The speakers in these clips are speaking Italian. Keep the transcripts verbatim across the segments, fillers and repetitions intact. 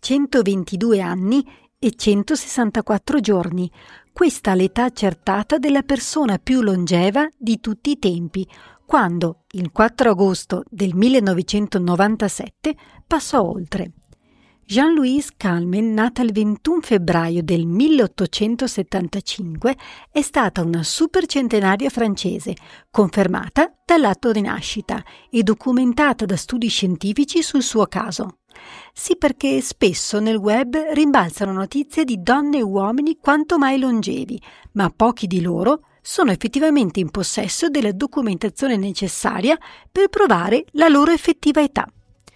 centoventidue anni e centosessantaquattro giorni. Questa è l'età accertata della persona più longeva di tutti i tempi, quando, il quattro agosto del millenovecentonovantasette, passò oltre. Jean-Louise Calment, nata il ventuno febbraio del milleottocentosettantacinque, è stata una supercentenaria francese, confermata dall'atto di nascita e documentata da studi scientifici sul suo caso. Sì, perché spesso nel web rimbalzano notizie di donne e uomini quanto mai longevi, ma pochi di loro sono effettivamente in possesso della documentazione necessaria per provare la loro effettiva età.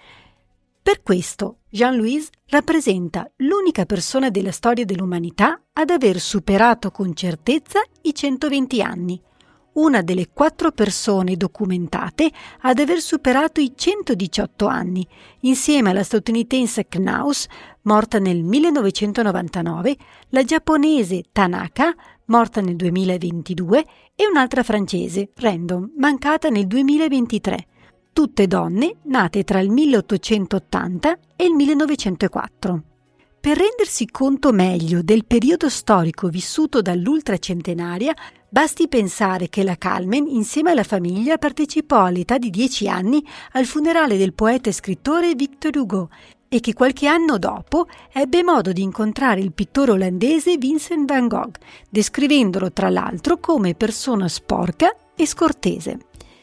Per questo, Jean-Louise rappresenta l'unica persona della storia dell'umanità ad aver superato con certezza i centoventi anni, una delle quattro persone documentate ad aver superato i centodiciotto anni, insieme alla statunitense Knaus, morta nel millenovecentonovantanove, la giapponese Tanaka, morta nel duemilaventidue, e un'altra francese, Random, mancata nel duemilaventitré. Tutte donne nate tra il milleottocentottanta e il millenovecentoquattro. Per rendersi conto meglio del periodo storico vissuto dall'ultracentenaria, basti pensare che la Calment, insieme alla famiglia, partecipò all'età di dieci anni al funerale del poeta e scrittore Victor Hugo e che qualche anno dopo ebbe modo di incontrare il pittore olandese Vincent van Gogh, descrivendolo tra l'altro come persona sporca e scortese.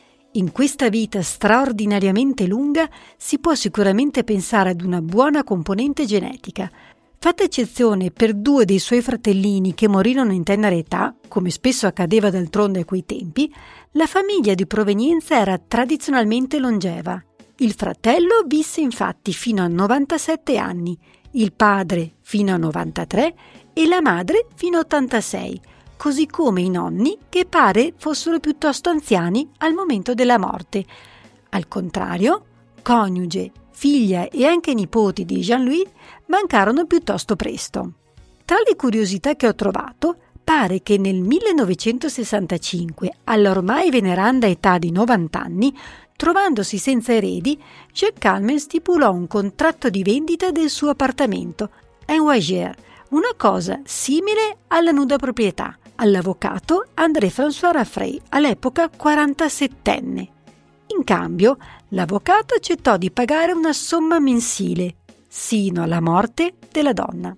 In questa vita straordinariamente lunga si può sicuramente pensare ad una buona componente genetica. Fatta eccezione per due dei suoi fratellini che morirono in tenera età, come spesso accadeva d'altronde a quei tempi, la famiglia di provenienza era tradizionalmente longeva. Il fratello visse infatti fino a novantasette anni, il padre fino a novantatré e la madre fino a ottantasei, così come i nonni che pare fossero piuttosto anziani al momento della morte. Al contrario, coniuge, figlia e anche nipoti di Jean-Louis mancarono piuttosto presto. Tra le curiosità che ho trovato, pare che nel millenovecentosessantacinque, all'ormai veneranda età di novanta anni, trovandosi senza eredi, Jacques Calment stipulò un contratto di vendita del suo appartamento, un wager, una cosa simile alla nuda proprietà, all'avvocato André-François Raffray, all'epoca quarantasettenne. In cambio, l'avvocato accettò di pagare una somma mensile, sino alla morte della donna.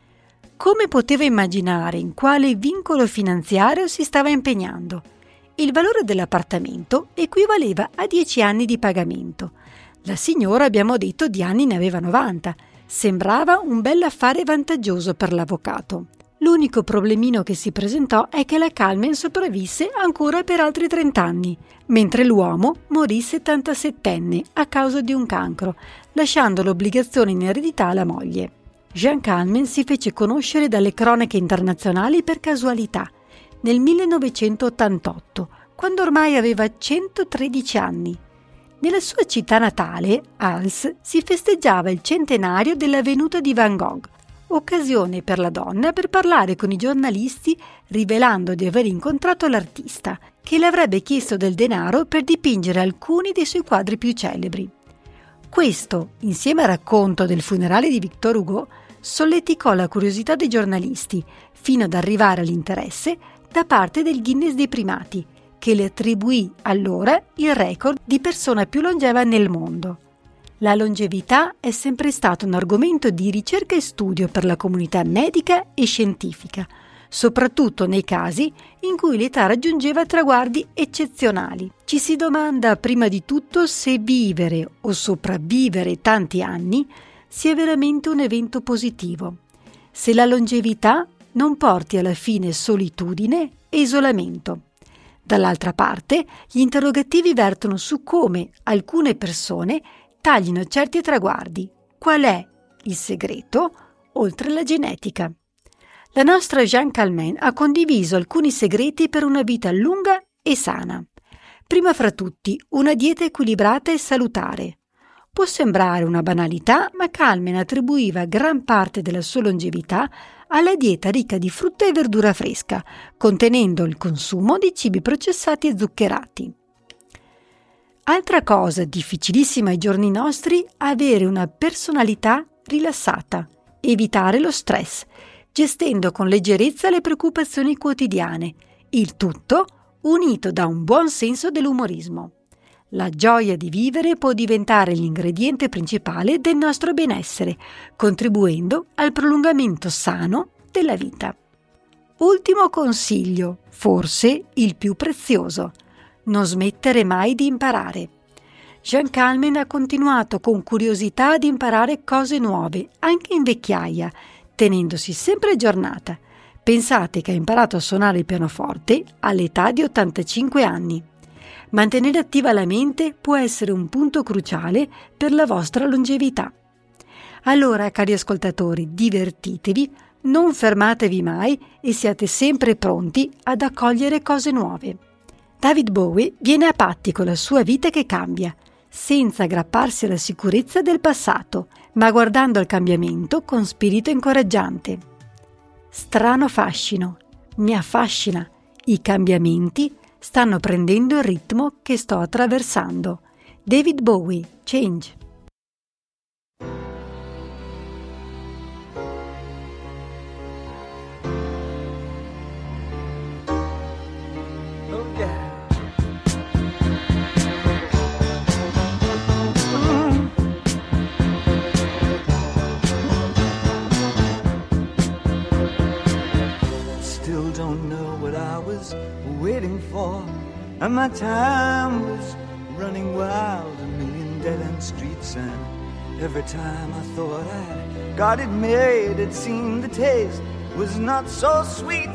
Come poteva immaginare in quale vincolo finanziario si stava impegnando? Il valore dell'appartamento equivaleva a dieci anni di pagamento. La signora, abbiamo detto, di anni ne aveva novanta. Sembrava un bell'affare vantaggioso per l'avvocato. L'unico problemino che si presentò è che la Calment sopravvisse ancora per altri trenta anni, mentre l'uomo morì settantasettenne a causa di un cancro, lasciando l'obbligazione in eredità alla moglie. Jean Calment si fece conoscere dalle cronache internazionali per casualità, nel millenovecentottantotto, quando ormai aveva centotredici anni. Nella sua città natale, Als, si festeggiava il centenario della venuta di Van Gogh, occasione per la donna per parlare con i giornalisti rivelando di aver incontrato l'artista, che le avrebbe chiesto del denaro per dipingere alcuni dei suoi quadri più celebri. Questo, insieme al racconto del funerale di Victor Hugo, solleticò la curiosità dei giornalisti, fino ad arrivare all'interesse da parte del Guinness dei primati, che le attribuì allora il record di persona più longeva nel mondo. La longevità è sempre stato un argomento di ricerca e studio per la comunità medica e scientifica, soprattutto nei casi in cui l'età raggiungeva traguardi eccezionali. Ci si domanda prima di tutto se vivere o sopravvivere tanti anni sia veramente un evento positivo, se la longevità non porti alla fine solitudine e isolamento. Dall'altra parte, gli interrogativi vertono su come alcune persone taglino certi traguardi. Qual è il segreto, oltre la genetica? La nostra Jean Calment ha condiviso alcuni segreti per una vita lunga e sana. Prima fra tutti, una dieta equilibrata e salutare. Può sembrare una banalità, ma Calment attribuiva gran parte della sua longevità alla dieta ricca di frutta e verdura fresca, contenendo il consumo di cibi processati e zuccherati. Altra cosa difficilissima ai giorni nostri, avere una personalità rilassata, evitare lo stress, gestendo con leggerezza le preoccupazioni quotidiane, il tutto unito da un buon senso dell'umorismo. La gioia di vivere può diventare l'ingrediente principale del nostro benessere, contribuendo al prolungamento sano della vita. Ultimo consiglio, forse il più prezioso: non smettere mai di imparare. Jeanne Calment ha continuato con curiosità ad imparare cose nuove, anche in vecchiaia, tenendosi sempre aggiornata. Pensate che ha imparato a suonare il pianoforte all'età di ottantacinque anni. Mantenere attiva la mente può essere un punto cruciale per la vostra longevità. Allora, cari ascoltatori, divertitevi, non fermatevi mai e siate sempre pronti ad accogliere cose nuove. David Bowie viene a patti con la sua vita che cambia, senza aggrapparsi alla sicurezza del passato, ma guardando al cambiamento con spirito incoraggiante. Strano fascino, mi affascina, i cambiamenti stanno prendendo il ritmo che sto attraversando. David Bowie, Change. Waiting for, and my time was running wild, a million dead-end streets, and every time I thought I'd got it made, it seemed the taste was not so sweet.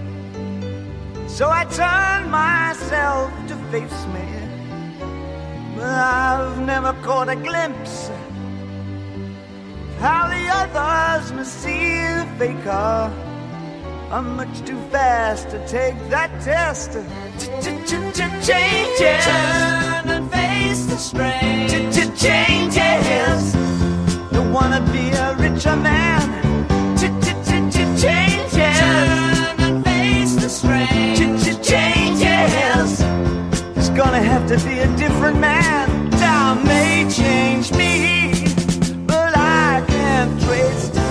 So I turned myself to face me, but I've never caught a glimpse of how the others must see the faker. I'm much too fast to take that test. Changes. Turn and face the strain. Changes. Don't wanna be a richer man. Changes. Turn and face the strain. Changes. It's gonna have to be a different man. Time may change me, but I can't trace time.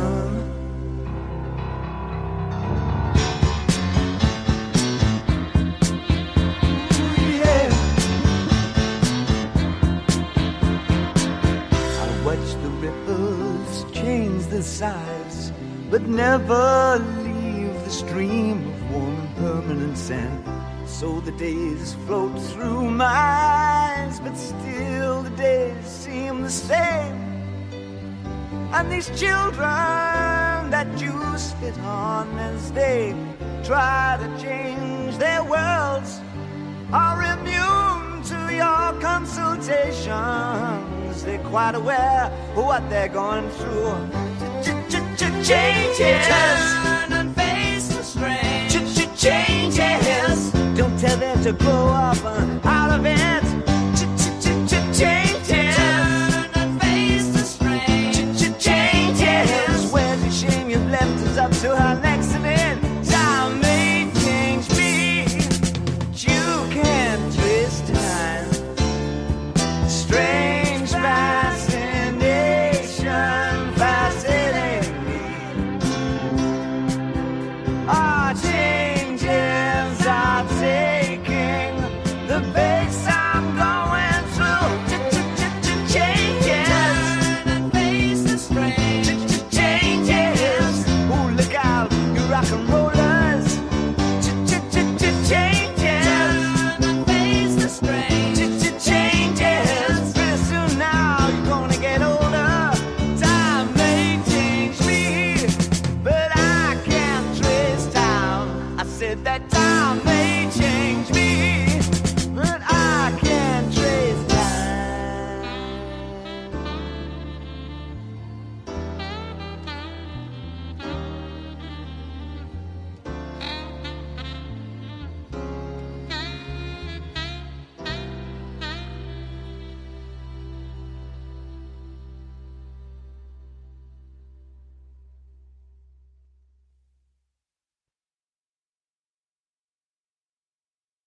Size, but never leave the stream of warm and permanent sand. So the days float through my eyes, but still the days seem the same. And these children that you spit on as they try to change their worlds are immune to your consultations. They're quite aware of what they're going through. Changes. Turn and face the strange. Changes. Don't tell them to grow up out of it.